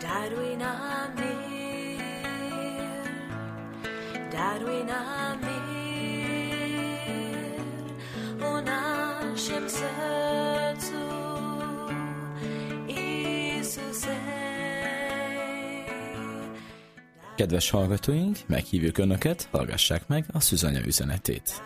dar u namir u našem srcu, Iisuse. Kedves hallgatóink, meghívjuk Önöket, hallgassák meg a Szűzanya üzenetét.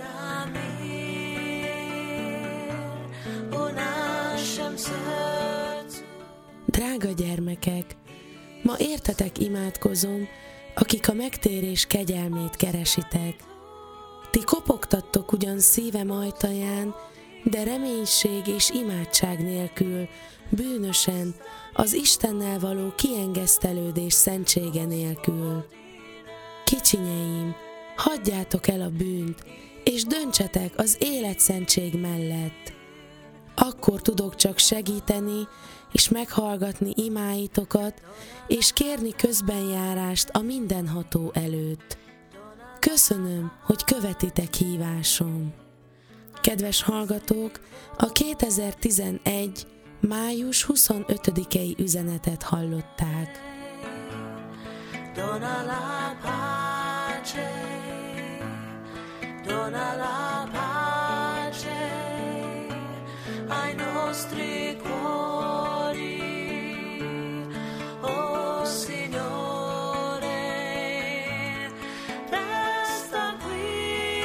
Drága gyermekek, ma értetek imádkozom, akik a megtérés kegyelmét keresitek. Ti kopogtattok ugyan szívem ajtaján, de reménység és imádság nélkül, bűnösen, az Istennel való kiengesztelődés szentsége nélkül. Kicsinyeim, hagyjátok el a bűnt, és döntsetek az életszentség mellett. Akkor tudok csak segíteni, és meghallgatni imáitokat, és kérni közbenjárást a mindenható előtt. Köszönöm, hogy követitek hívásom. Kedves hallgatók, a 2011. május 25-i üzenetet hallották. Dona la pace, dona la pace ai nostri cuori, oh Signore, resta qui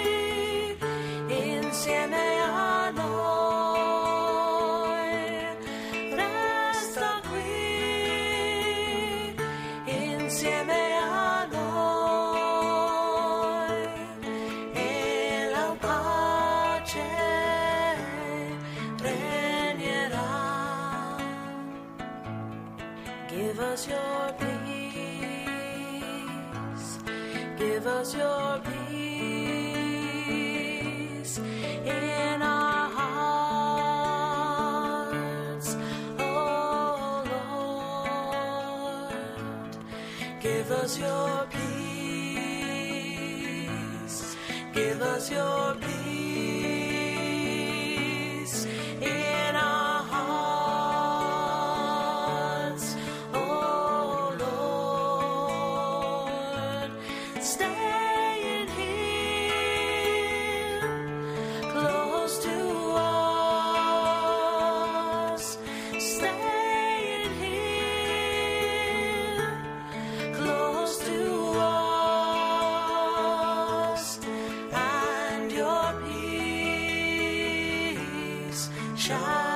insieme a noi, resta qui insieme a noi, e la pace regnerà. Give us your peace, give us your peace in our hearts, oh Lord. Give us your peace, give us your peace in our hearts, oh Lord. Staying here close to us, staying here close to us, and your peace shine.